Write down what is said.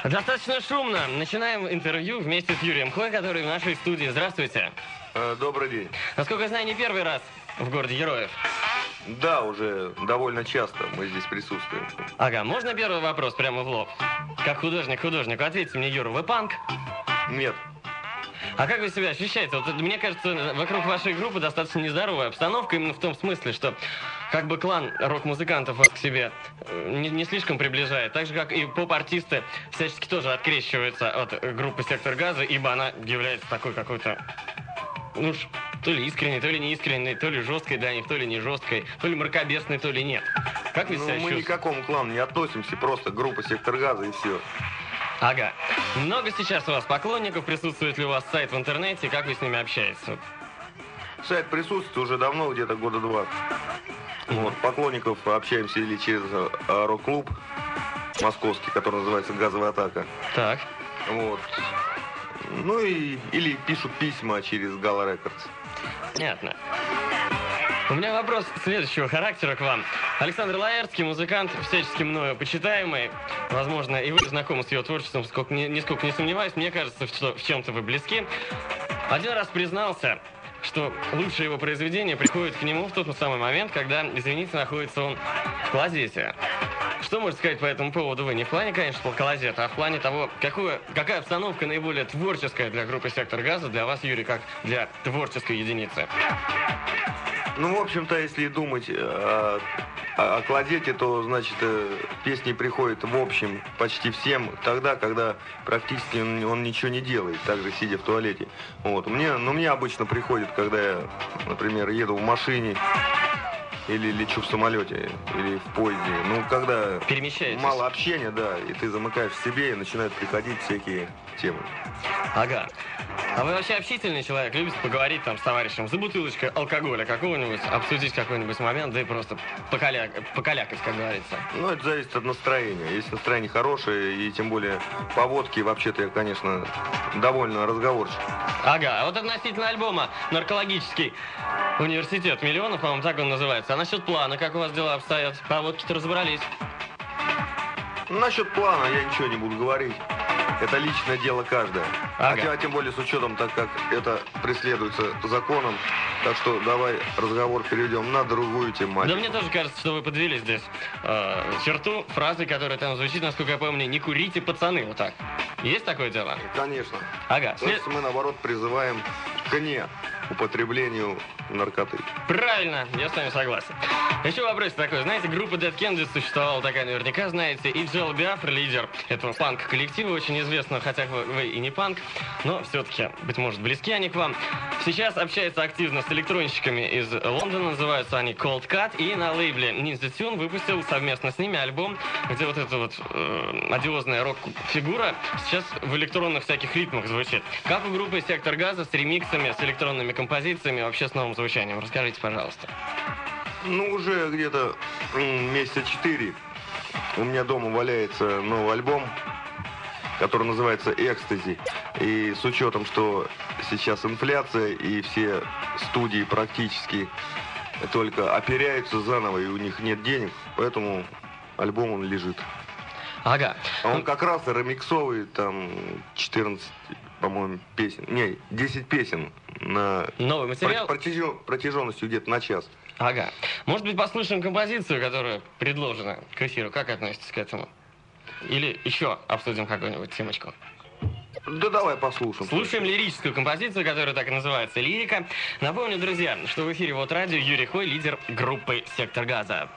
Достаточно шумно. Начинаем интервью вместе с Юрием Хой, который в нашей студии. Здравствуйте. Добрый день. Насколько я знаю, не первый раз в городе Героев. Да, уже довольно часто мы здесь присутствуем. Ага, можно первый вопрос прямо в лоб? Как художник, ответьте мне, Юра, вы панк? Нет. А как вы себя ощущаете? Вот, мне кажется, вокруг вашей группы достаточно нездоровая обстановка, именно в том смысле, что как бы клан рок-музыкантов вас к себе не слишком приближает, так же, как и поп-артисты всячески тоже открещиваются от группы «Сектор Газа», ибо она является такой какой-то, ну уж, то ли искренней, то ли не искренней, то ли жесткой для них, то ли не жесткой, то ли мракобесной, то ли нет. Как вы себя чувствуете? Мы ни к какому клану не относимся, просто группа «Сектор Газа» и все. Ага. Много сейчас у вас поклонников, присутствует ли у вас сайт в интернете, как вы с ними общаетесь? Сайт присутствует уже давно, где-то года два. Вот, поклонников общаемся или через рок-клуб московский, который называется «Газовая атака». Так. Вот. Ну и или пишут письма через Gala Records. Понятно. У меня вопрос следующего характера к вам. Александр Лаэртский, музыкант, всячески мною почитаемый. Возможно, и вы знакомы с его творчеством, нисколько не сомневаюсь. Мне кажется, что в чем-то вы близки. Один раз признался, что лучшее его произведение приходит к нему в тот самый момент, когда, извините, находится он в клозете. Что можете сказать по этому поводу вы? Не в плане, конечно, клозета, а в плане того, какая обстановка наиболее творческая для группы «Сектор Газа», для вас, Юрий, как для творческой единицы? Ну, в общем-то, если думать о клозете, то, значит, песни приходят в общем почти всем тогда, когда практически он ничего не делает, также сидя в туалете. Вот. Мне обычно приходит, когда я, например, еду в машине, или лечу в самолете, или в поезде. Ну, когда мало общения, да, и ты замыкаешь в себе, и начинают приходить всякие темы. Ага. А вы вообще общительный человек? Любите поговорить там с товарищем за бутылочкой алкоголя какого-нибудь, обсудить какой-нибудь момент, да и просто покалякать, как говорится? Ну, это зависит от настроения. Если настроение хорошее, и тем более по водке, вообще-то я, конечно, довольно разговорчив. Ага, а вот относительно альбома «Наркологический университет миллионов», по-моему, так он называется. А насчет плана, как у вас дела обстоят? По водке-то разобрались. Насчет плана я ничего не буду говорить. Это личное дело каждое. Ага. А тем более с учетом, так как это преследуется законом. Так что давай разговор перейдем на другую тематику. Да мне тоже кажется, что вы подвели здесь черту фразы, которая там звучит, насколько я помню, «Не курите, пацаны», вот так. Есть такое дело? Конечно. Ага. То есть мы, наоборот, призываем к употреблению наркоты. Правильно, я с вами согласен. Еще вопрос такой. Знаете, группа Dead Kennedys существовала такая, наверняка знаете. И Джел Биафра, лидер этого панк-коллектива, очень известно, хотя вы и не панк, но все-таки, быть может, близки они к вам. Сейчас общается активно с электронщиками из Лондона, называются они Cold Cut, и на лейбле Ninja Tune выпустил совместно с ними альбом, где вот эта вот одиозная рок-фигура сейчас в электронных всяких ритмах звучит. Как у группы «Сектор Газа» с ремиксами, с электронными композициями, вообще с новым звучанием? Расскажите, пожалуйста. Ну, уже где-то месяца 4 у меня дома валяется новый альбом, который называется «Экстази». И с учетом, что сейчас инфляция, и все студии практически только оперяются заново, и у них нет денег, поэтому альбом он лежит. Ага. А он как раз ремиксовый, там, 14, по-моему, песен. Не, 10 песен на новый материал? Протяженностью где-то на час. Ага. Может быть, послушаем композицию, которая предложена к эфиру. Как относитесь к этому? Или еще обсудим какую-нибудь темочку? Да давай послушаем. Слушаем лирическую композицию, которая так и называется «Лирика». Напомню, друзья, что в эфире Вот Радио, Юрий Хой, лидер группы «Сектор Газа».